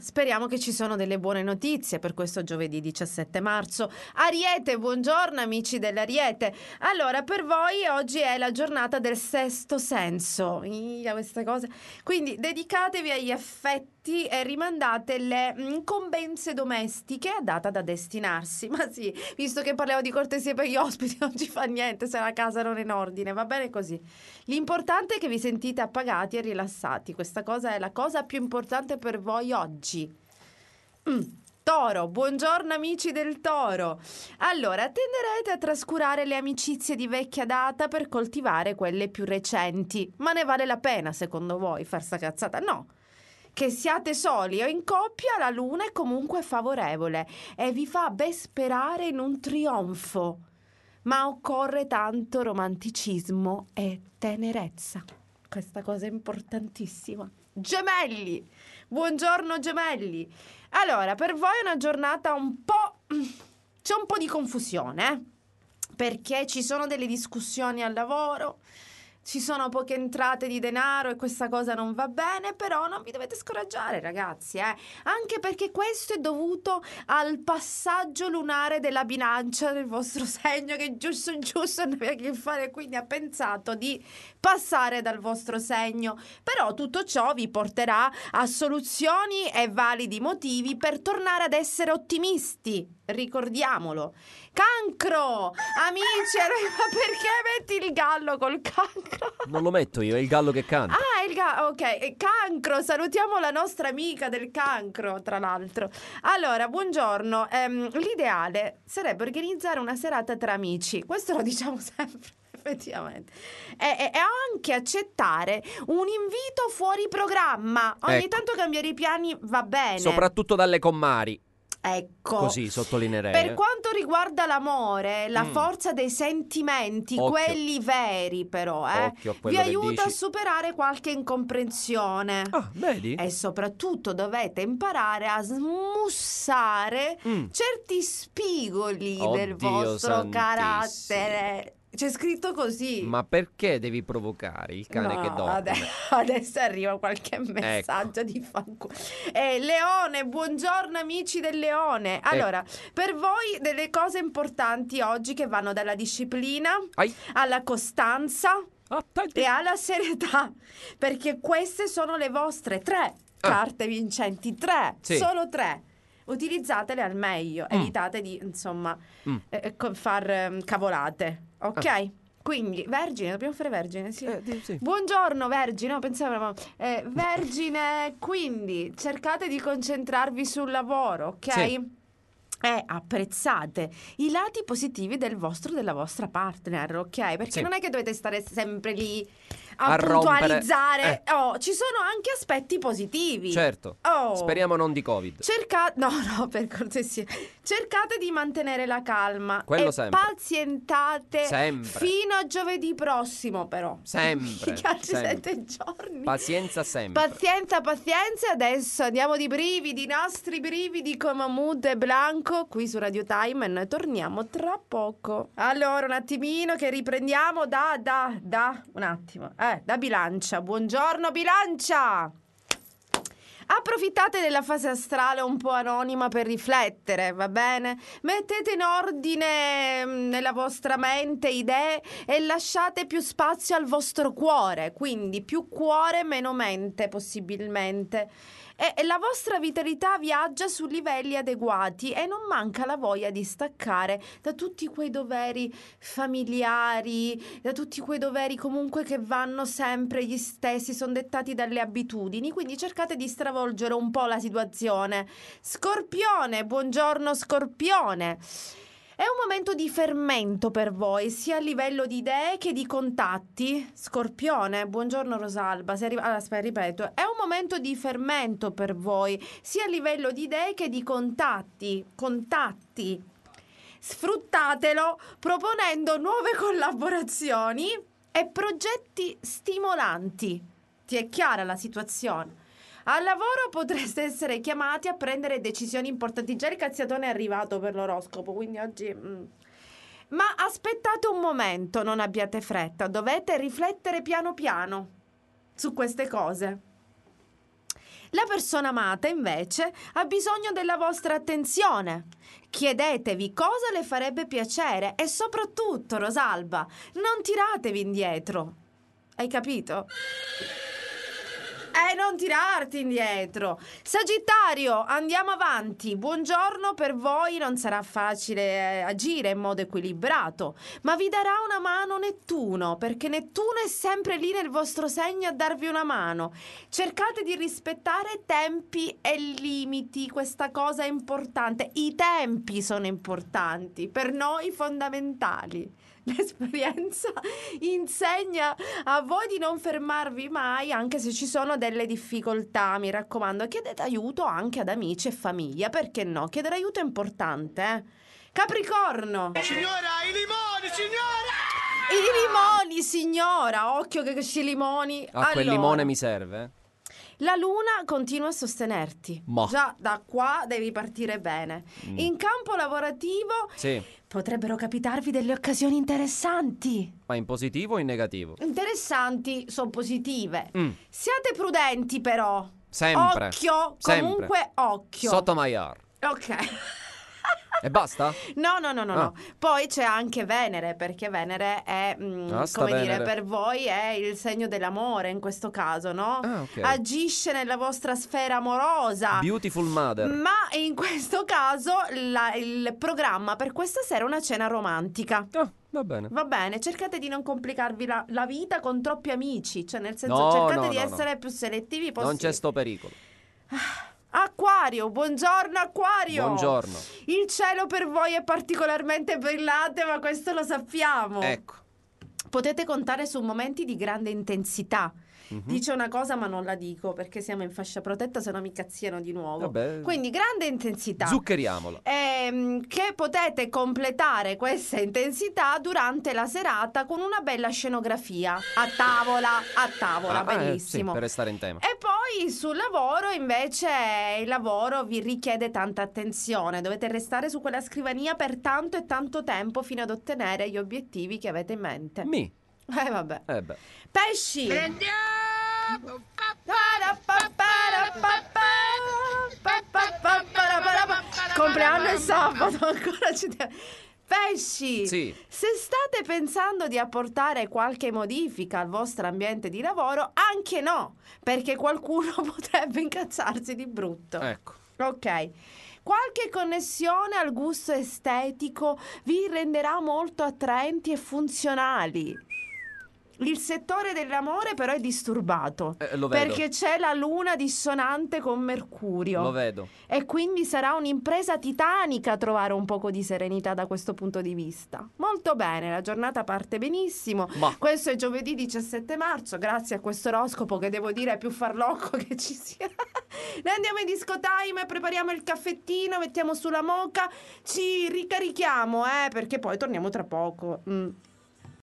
speriamo che ci sono delle buone notizie per questo giovedì 17 marzo. Ariete, buongiorno amici dell'Ariete. Allora, per voi oggi è la giornata del sesto senso. Queste cose. Quindi dedicatevi agli affetti e rimandate le incombenze domestiche a data da destinarsi. Ma sì, visto che parliamo di cortesie per gli ospiti, non ci fa niente se la casa non è in ordine, va bene così. L'importante è che vi sentite appagati e rilassati. Questa cosa è la cosa più importante per voi oggi. Toro, buongiorno amici del Toro. Allora, tenderete a trascurare le amicizie di vecchia data per coltivare quelle più recenti. Ma ne vale la pena, secondo voi, far sta cazzata? No. Che siate soli o in coppia, la luna è comunque favorevole e vi fa ben sperare in un trionfo. Ma occorre tanto romanticismo e tenerezza. Questa cosa è importantissima. Gemelli, buongiorno gemelli. Allora, per voi è una giornata un po'... c'è un po' di confusione, perché ci sono delle discussioni al lavoro, ci sono poche entrate di denaro e questa cosa non va bene, però non vi dovete scoraggiare ragazzi, anche perché questo è dovuto al passaggio lunare della bilancia del vostro segno, che giusto non aveva che fare, quindi ha pensato di passare dal vostro segno, però tutto ciò vi porterà a soluzioni e validi motivi per tornare ad essere ottimisti, ricordiamolo. Cancro, amici, ma perché metti il gallo col cancro? Non lo metto io, è il gallo che canta. Ok, Cancro, salutiamo la nostra amica del Cancro, tra l'altro. Allora, buongiorno, l'ideale sarebbe organizzare una serata tra amici, questo lo diciamo sempre. Effettivamente, e anche accettare un invito fuori programma. Ogni tanto cambiare i piani va bene, soprattutto dalle comari. Ecco, così sottolineerei. Per quanto riguarda l'amore, la forza dei sentimenti, Occhio. Quelli veri però, Occhio a quello vi che aiuta dici. a superare qualche incomprensione. Vedi? E soprattutto dovete imparare a smussare certi spigoli del Oddio vostro santissimo. carattere. C'è scritto così. Ma perché devi provocare il cane che dorme? Adesso arriva qualche messaggio di fanculo. Leone, buongiorno amici del Leone. Allora, per voi delle cose importanti oggi che vanno dalla disciplina alla costanza e alla serietà, perché queste sono le vostre 3 carte vincenti, 3, solo 3. Utilizzatele al meglio, evitate di far cavolate, ok? Quindi, Vergine, dobbiamo fare Vergine, sì. Sì. Buongiorno Vergine, pensavo Vergine, quindi cercate di concentrarvi sul lavoro, ok? Sì. E apprezzate i lati positivi della vostra partner, ok? Perché non è che dovete stare sempre lì a puntualizzare. Ci sono anche aspetti positivi. Certo. Speriamo non di Covid. No, per cortesia. Cercate di mantenere la calma. Quello e sempre. pazientate sempre. Fino a giovedì prossimo, però. Sempre. Gli altri 7 giorni. Pazienza sempre. Pazienza. Adesso andiamo di brividi, i nostri brividi con Mahmood e Blanco qui su Radio Time, e noi torniamo tra poco. Allora, un attimino che riprendiamo da un attimo. Da Bilancia. Buongiorno Bilancia. Approfittate della fase astrale un po' anonima per riflettere, va bene? Mettete in ordine nella vostra mente idee e lasciate più spazio al vostro cuore, quindi più cuore, meno mente possibilmente. E la vostra vitalità viaggia su livelli adeguati e non manca la voglia di staccare da tutti quei doveri familiari, da tutti quei doveri comunque che vanno sempre gli stessi, sono dettati dalle abitudini, quindi cercate di stravolgere un po' la situazione. Scorpione, buongiorno Scorpione. È un momento di fermento per voi, sia a livello di idee che di contatti. Scorpione, buongiorno Rosalba. Ripeto, è un momento di fermento per voi, sia a livello di idee che di contatti. Sfruttatelo proponendo nuove collaborazioni e progetti stimolanti. Ti è chiara la situazione? Al lavoro potreste essere chiamati a prendere decisioni importanti. Già il cazziatone è arrivato per l'oroscopo, quindi oggi... Ma aspettate un momento, non abbiate fretta. Dovete riflettere piano piano su queste cose. La persona amata, invece, ha bisogno della vostra attenzione. Chiedetevi cosa le farebbe piacere e soprattutto, Rosalba, non tiratevi indietro. Hai capito? Non tirarti indietro. Sagittario, andiamo avanti. Buongiorno, per voi non sarà facile agire in modo equilibrato, ma vi darà una mano Nettuno, perché Nettuno è sempre lì nel vostro segno a darvi una mano. Cercate di rispettare tempi e limiti, questa cosa è importante. I tempi sono importanti, per noi fondamentali. L'esperienza insegna a voi di non fermarvi mai, anche se ci sono delle difficoltà. Mi raccomando, chiedete aiuto anche ad amici e famiglia, perché no? Chiedere aiuto è importante, eh? Capricorno, Signora, i limoni, signora! i limoni, signora, occhio che questi limoni. Quel limone mi serve. La luna continua a sostenerti. Ma. Già da qua devi partire bene. In campo lavorativo Sì. potrebbero capitarvi delle occasioni interessanti. Ma in positivo o in negativo? Interessanti, sono positive. Siate prudenti però. Sempre. Occhio, Sempre. comunque occhio. Sotomayor. Ok. E basta? No. Poi c'è anche Venere, perché Venere è, Basta, come Venere. dire, per voi è il segno dell'amore in questo caso, no? Ah, ok. Agisce nella vostra sfera amorosa. Beautiful mother. Ma in questo caso il programma per questa sera è una cena romantica. Va bene. Va bene, cercate di non complicarvi la vita con troppi amici, cioè nel senso No, cercate no, di no, essere più selettivi possibile. Non c'è sto pericolo. Acquario, buongiorno Acquario. Buongiorno. Il cielo per voi è particolarmente brillante, ma questo lo sappiamo. Ecco. Potete contare su momenti di grande intensità. Dice una cosa ma non la dico perché siamo in fascia protetta, se no mi cazziano di nuovo. Vabbè. Quindi grande intensità. Zuccheriamola. Che potete completare questa intensità durante la serata con una bella scenografia a tavola, bellissimo. Sì, per restare in tema. E poi sul lavoro invece il lavoro vi richiede tanta attenzione, dovete restare su quella scrivania per tanto e tanto tempo fino ad ottenere gli obiettivi che avete in mente. Vabbè. Beh. Pesci. Compleanno è sabato, ancora ci deve. Pesci, Sì. se state pensando di apportare qualche modifica al vostro ambiente di lavoro, anche no, perché qualcuno potrebbe incazzarsi di brutto. Ecco. Ok. Qualche connessione al gusto estetico vi renderà molto attraenti e funzionali. Il settore dell'amore però è disturbato, Lo vedo. perché c'è la luna dissonante con Mercurio. Lo vedo. E quindi sarà un'impresa titanica trovare un poco di serenità da questo punto di vista. Molto bene, la giornata parte benissimo. Ma. Questo è giovedì 17 marzo, grazie a questo oroscopo che devo dire è più farlocco che ci sia. Noi andiamo in disco time, prepariamo il caffettino, mettiamo sulla moka, ci ricarichiamo, perché poi torniamo tra poco.